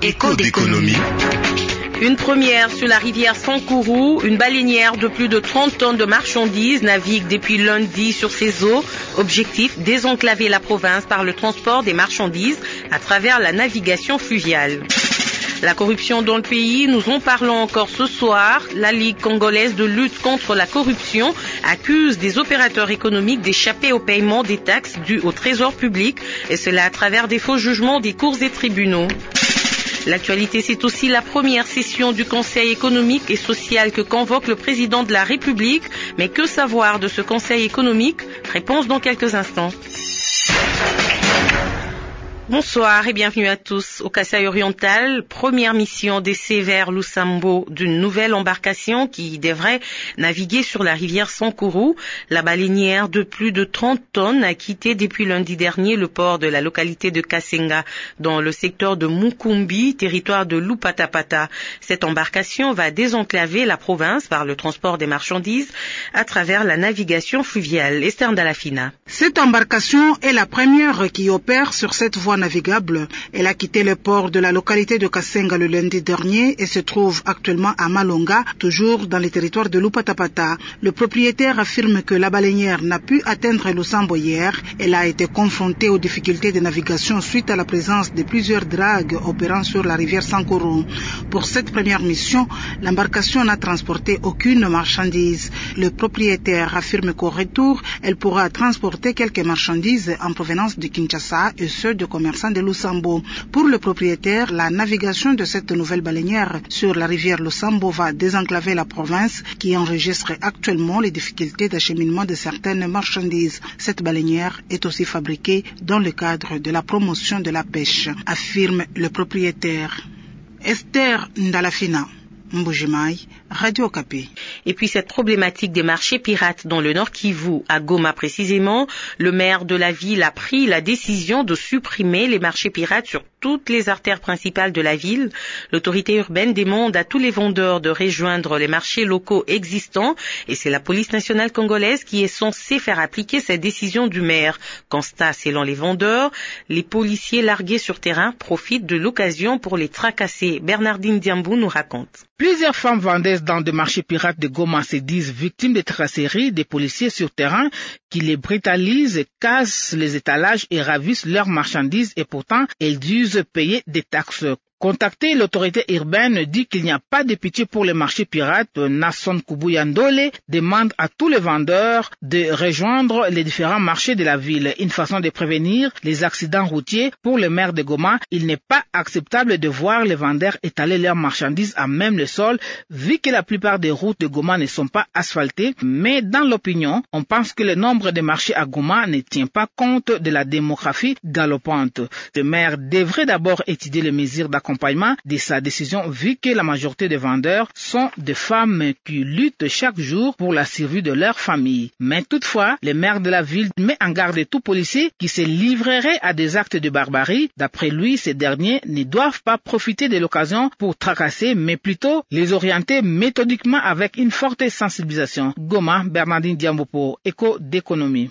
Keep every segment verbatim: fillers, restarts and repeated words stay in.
Écho d'économie. Une première sur la rivière Sankourou, une baleinière de plus de trente tonnes de marchandises navigue depuis lundi sur ses eaux. Objectif, désenclaver la province par le transport des marchandises à travers la navigation fluviale. La corruption dans le pays, nous en parlons encore ce soir. La Ligue congolaise de lutte contre la corruption accuse des opérateurs économiques d'échapper au paiement des taxes dues au trésor public, et cela à travers des faux jugements des cours et tribunaux. L'actualité, c'est aussi la première session du Conseil économique et social que convoque le président de la République. Mais que savoir de ce Conseil économique? Réponse dans quelques instants. Bonsoir et bienvenue à tous. Au Kasaï oriental, première mission d'essai vers Lusambo d'une nouvelle embarcation qui devrait naviguer sur la rivière Sankourou. La baleinière de plus de trente tonnes a quitté depuis lundi dernier le port de la localité de Kasenga dans le secteur de Mukumbi, territoire de Lupatapata. Cette embarcation va désenclaver la province par le transport des marchandises à travers la navigation fluviale. Esther Ndalafina. Cette embarcation est la première qui opère sur cette voie navigable. Elle a quitté le port de la localité de Kasenga le lundi dernier et se trouve actuellement à Malonga, toujours dans le territoire de Lupatapata. Le propriétaire affirme que la baleinière n'a pu atteindre Lusambo hier. Elle a été confrontée aux difficultés de navigation suite à la présence de plusieurs dragues opérant sur la rivière Sankourou. Pour cette première mission, l'embarcation n'a transporté aucune marchandise. Le propriétaire affirme qu'au retour, elle pourra transporter quelques marchandises en provenance de Kinshasa et ceux de commerçants de Lusambo. Pour le propriétaire, la navigation de cette nouvelle baleinière sur la rivière Lusambo va désenclaver la province qui enregistre actuellement les difficultés d'acheminement de certaines marchandises. Cette baleinière est aussi fabriquée dans le cadre de la promotion de la pêche, affirme le propriétaire. Esther Ndalafina, Mbujimai, Radio Okapi. Et puis cette problématique des marchés pirates dans le Nord Kivu, à Goma précisément, le maire de la ville a pris la décision de supprimer les marchés pirates sur toutes les artères principales de la ville. L'autorité urbaine demande à tous les vendeurs de rejoindre les marchés locaux existants et c'est la police nationale congolaise qui est censée faire appliquer cette décision du maire. Constat, selon les vendeurs, les policiers largués sur terrain profitent de l'occasion pour les tracasser. Bernardine Diambou nous raconte. Plusieurs femmes vendeuses dans des marchés pirates de Goma se disent victimes de traceries des policiers sur terrain qui les brutalisent, cassent les étalages et ravissent leurs marchandises et pourtant elles disent payer des taxes. Contacté, l'autorité urbaine dit qu'il n'y a pas de pitié pour les marchés pirates. Nasson Kubuyandole demande à tous les vendeurs de rejoindre les différents marchés de la ville. Une façon de prévenir les accidents routiers. Pour le maire de Goma, il n'est pas acceptable de voir les vendeurs étaler leurs marchandises à même le sol, vu que la plupart des routes de Goma ne sont pas asphaltées. Mais dans l'opinion, on pense que le nombre de marchés à Goma ne tient pas compte de la démographie galopante. Le maire devrait d'abord étudier les mesures d'accompagnement de sa décision vu que la majorité des vendeurs sont des femmes qui luttent chaque jour pour la survie de leur famille. Mais toutefois, le maire de la ville met en garde tout policier qui se livrerait à des actes de barbarie. D'après lui, ces derniers ne doivent pas profiter de l'occasion pour tracasser, mais plutôt les orienter méthodiquement avec une forte sensibilisation. Goma, Bernardine Diambo pour Écho d'économie.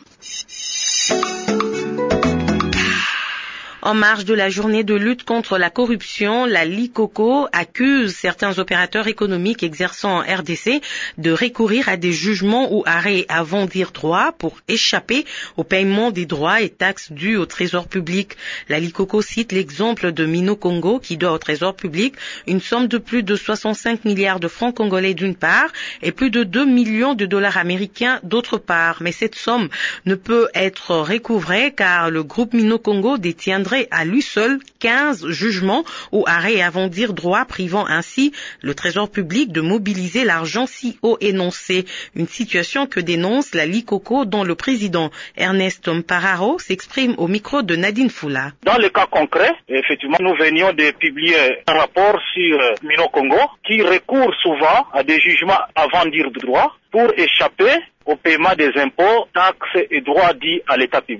En marge de la journée de lutte contre la corruption, la Likoko accuse certains opérateurs économiques exerçant en R D C de recourir à des jugements ou arrêts avant dire droit pour échapper au paiement des droits et taxes dus au trésor public. La Likoko cite l'exemple de Mino Congo qui doit au trésor public une somme de plus de soixante-cinq milliards de francs congolais d'une part et plus de deux millions de dollars américains d'autre part. Mais cette somme ne peut être recouvrée car le groupe Mino Congo détiendrait à lui seul quinze jugements ou arrêts avant dire droit, privant ainsi le trésor public de mobiliser l'argent si haut énoncé. Une situation que dénonce la Likoko dont le président Ernest Mpararo s'exprime au micro de Nadine Foula. Dans le cas concret, effectivement, nous venions de publier un rapport sur Mino Congo qui recourt souvent à des jugements avant dire droit pour échapper au paiement des impôts, taxes et droits dits à l'État public.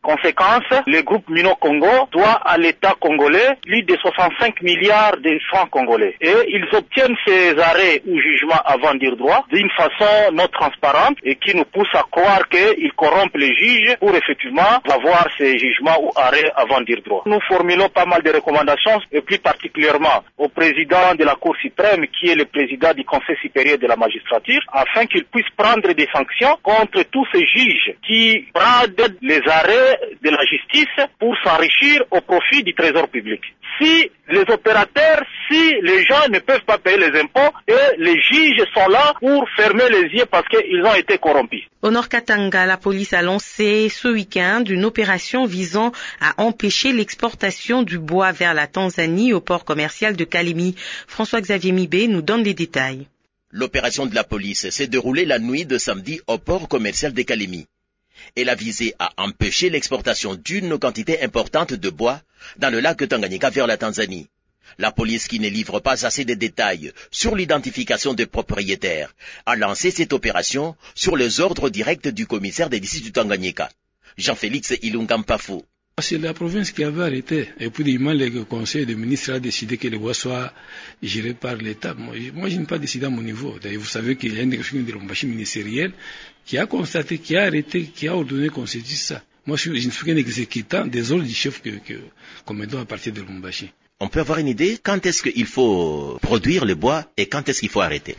Conséquence, le groupe Mino Congo doit à l'État congolais plus de soixante-cinq milliards de francs congolais. Et ils obtiennent ces arrêts ou jugements avant dire droit d'une façon non transparente et qui nous pousse à croire qu'ils corrompent les juges pour effectivement avoir ces jugements ou arrêts avant dire droit. Nous formulons pas mal de recommandations et plus particulièrement au président de la Cour suprême qui est le président du Conseil supérieur de la magistrature afin qu'il puisse prendre des sanctions contre tous ces juges qui bradent les arrêts de la justice pour s'enrichir au profit du trésor public. Si les opérateurs, si les gens ne peuvent pas payer les impôts et les juges sont là pour fermer les yeux parce qu'ils ont été corrompus. Au Nord Katanga, la police a lancé ce week-end une opération visant à empêcher l'exportation du bois vers la Tanzanie au port commercial de Kalemi. François-Xavier Mibé nous donne les détails. L'opération de la police s'est déroulée la nuit de samedi au port commercial de Kalemi. Elle a visé à empêcher l'exportation d'une quantité importante de bois dans le lac Tanganyika vers la Tanzanie. La police, qui ne livre pas assez de détails sur l'identification des propriétaires, a lancé cette opération sur les ordres directs du commissaire des districts du Tanganyika, Jean-Félix Ilungampafou. C'est la province qui avait arrêté. Et puis, le conseil des ministres a décidé que le bois soit géré par l'État. Moi, moi je n'ai pas décidé à mon niveau. D'ailleurs, vous savez qu'il y a une direction de Lubumbashi ministérielle qui a constaté, qui a arrêté, qui a ordonné qu'on se dise ça. Moi, je, je ne suis qu'un exécutant des ordres du chef que, que, qu'on me donne à partir de Lubumbashi. On peut avoir une idée quand est-ce qu'il faut produire le bois et quand est-ce qu'il faut arrêter?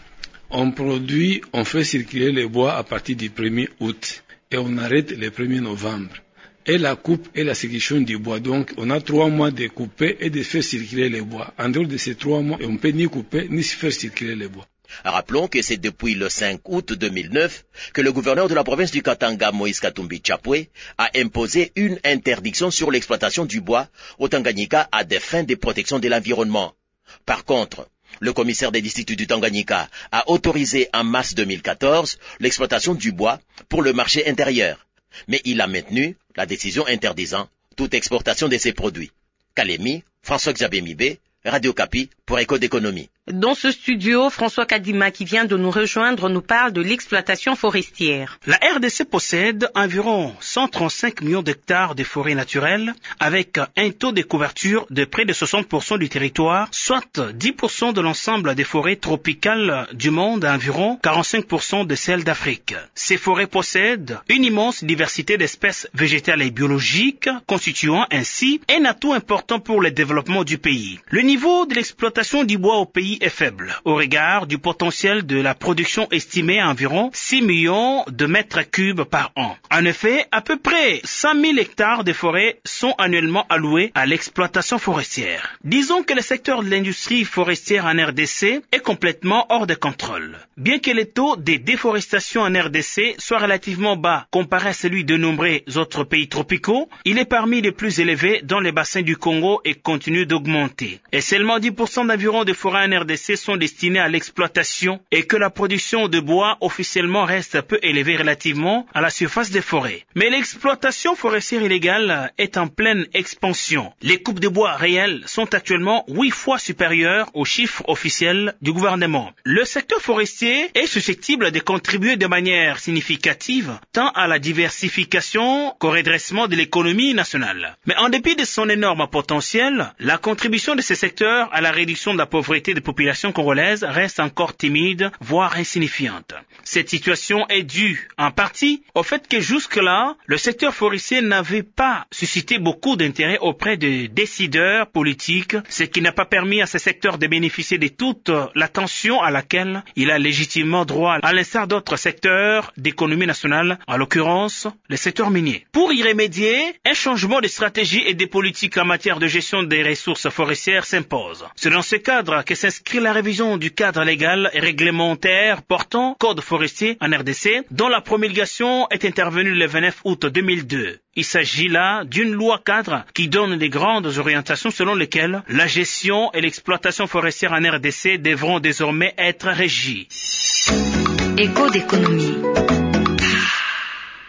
On produit, on fait circuler le bois à partir du premier août et on arrête le premier novembre. Et la coupe et la sélection du bois. Donc, on a trois mois de couper et de faire circuler le bois. En dehors de ces trois mois, on ne peut ni couper ni faire circuler le bois. Rappelons que c'est depuis le cinq août deux mille neuf que le gouverneur de la province du Katanga, Moïse Katumbi Chapwe, a imposé une interdiction sur l'exploitation du bois au Tanganyika à des fins de protection de l'environnement. Par contre, le commissaire des districts du Tanganyika a autorisé en mars deux mille quatorze l'exploitation du bois pour le marché intérieur. Mais il a maintenu la décision interdisant toute exportation de ces produits. Kalemi, François-Xavier Mibé, Radio Kapi pour Éco d'économie. Dans ce studio, François Kadima, qui vient de nous rejoindre, nous parle de l'exploitation forestière. La R D C possède environ cent trente-cinq millions d'hectares de forêts naturelles, avec un taux de couverture de près de soixante pour cent du territoire, soit dix pour cent de l'ensemble des forêts tropicales du monde, à environ quarante-cinq pour cent de celles d'Afrique. Ces forêts possèdent une immense diversité d'espèces végétales et biologiques, constituant ainsi un atout important pour le développement du pays. Le niveau de l'exploitation du bois au pays est faible, au regard du potentiel de la production estimée à environ six millions de mètres cubes par an. En effet, à peu près cent mille hectares de forêts sont annuellement alloués à l'exploitation forestière. Disons que le secteur de l'industrie forestière en R D C est complètement hors de contrôle. Bien que le taux de déforestation en R D C soit relativement bas comparé à celui de nombreux autres pays tropicaux, il est parmi les plus élevés dans les bassins du Congo et continue d'augmenter. Et seulement dix pour cent d'environ de forêts en R D C sont destinés à l'exploitation et que la production de bois officiellement reste peu élevée relativement à la surface des forêts. Mais l'exploitation forestière illégale est en pleine expansion. Les coupes de bois réelles sont actuellement huit fois supérieures aux chiffres officiels du gouvernement. Le secteur forestier est susceptible de contribuer de manière significative tant à la diversification qu'au redressement de l'économie nationale. Mais en dépit de son énorme potentiel, la contribution de ce secteur à la réduction de la pauvreté des populations congolaises reste encore timide, voire insignifiante. Cette situation est due, en partie, au fait que jusque-là, le secteur forestier n'avait pas suscité beaucoup d'intérêt auprès des décideurs politiques, ce qui n'a pas permis à ce secteur de bénéficier de toute l'attention à laquelle il a légitimement droit, à l'instar d'autres secteurs d'économie nationale, en l'occurrence, le secteur minier. Pour y remédier, un changement de stratégie et de politique en matière de gestion des ressources forestières s'impose. C'est dans ce cadre que s'inscrit la révision du cadre légal et réglementaire portant code forestier en R D C, dont la promulgation est intervenue le vingt-neuf août deux mille deux. Il s'agit là d'une loi cadre qui donne des grandes orientations selon lesquelles la gestion et l'exploitation forestière en R D C devront désormais être régies. Éco d'économie.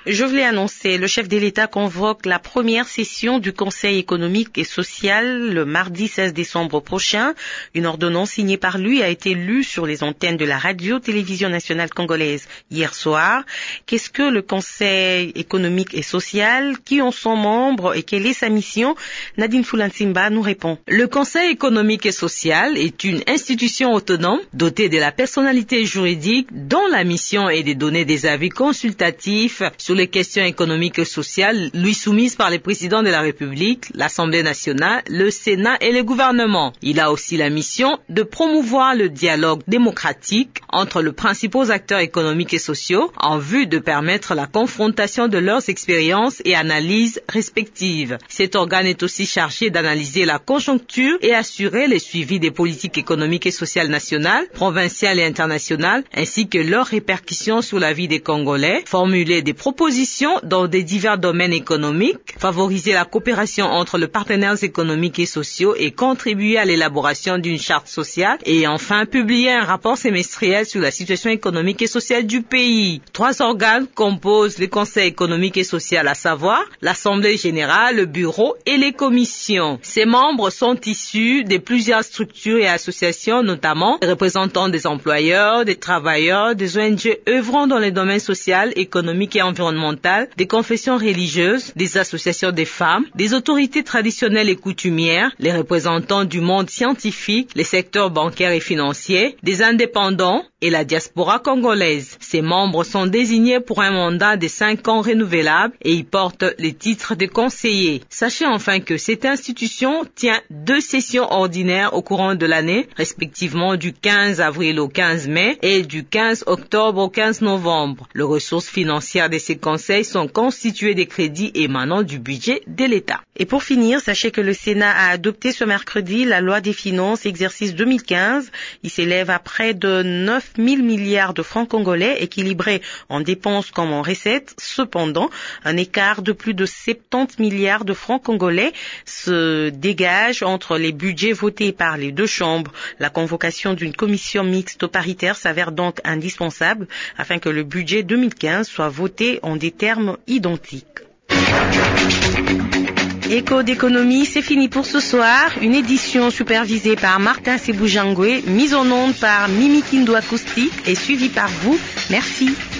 Je voulais annoncer, le chef de l'État convoque la première session du Conseil économique et social le mardi seize décembre prochain. Une ordonnance signée par lui a été lue sur les antennes de la radio-télévision nationale congolaise hier soir. Qu'est-ce que le Conseil économique et social? Qui en sont membres et quelle est sa mission? Nadine Fulansimba nous répond. Le Conseil économique et social est une institution autonome dotée de la personnalité juridique dont la mission est de donner des avis consultatifs sur les questions économiques et sociales lui soumises par les présidents de la République, l'Assemblée nationale, le Sénat et le gouvernement. Il a aussi la mission de promouvoir le dialogue démocratique entre les principaux acteurs économiques et sociaux en vue de permettre la confrontation de leurs expériences et analyses respectives. Cet organe est aussi chargé d'analyser la conjoncture et assurer le suivi des politiques économiques et sociales nationales, provinciales et internationales, ainsi que leurs répercussions sur la vie des Congolais, formuler des propositions dans des divers domaines économiques, favoriser la coopération entre les partenaires économiques et sociaux et contribuer à l'élaboration d'une charte sociale et enfin publier un rapport semestriel sur la situation économique et sociale du pays. Trois organes composent le Conseil économique et social, à savoir l'Assemblée générale, le bureau et les commissions. Ces membres sont issus de plusieurs structures et associations, notamment des représentants des employeurs, des travailleurs, des O N G œuvrant dans les domaines social, économique et environnemental, des confessions religieuses, des associations des femmes, des autorités traditionnelles et coutumières, les représentants du monde scientifique, les secteurs bancaires et financiers, des indépendants et la diaspora congolaise. Ces membres sont désignés pour un mandat de cinq ans renouvelable et y portent les titres de conseillers. Sachez enfin que cette institution tient deux sessions ordinaires au courant de l'année, respectivement du quinze avril au quinze mai et du quinze octobre au quinze novembre. Les ressources financières de ces conseils sont constitués des crédits émanant du budget de l'État. Et pour finir, sachez que le Sénat a adopté ce mercredi la loi des finances exercice deux mille quinze. Il s'élève à près de neuf mille milliards de francs congolais, équilibrés en dépenses comme en recettes. Cependant, un écart de plus de soixante-dix milliards de francs congolais se dégage entre les budgets votés par les deux chambres. La convocation d'une commission mixte paritaire s'avère donc indispensable afin que le budget deux mille quinze soit voté en des termes identiques. Écho d'économie, c'est fini pour ce soir. Une édition supervisée par Martin Seboujangwe, mise en onde par Mimi Kindo Acoustique et suivie par vous. Merci.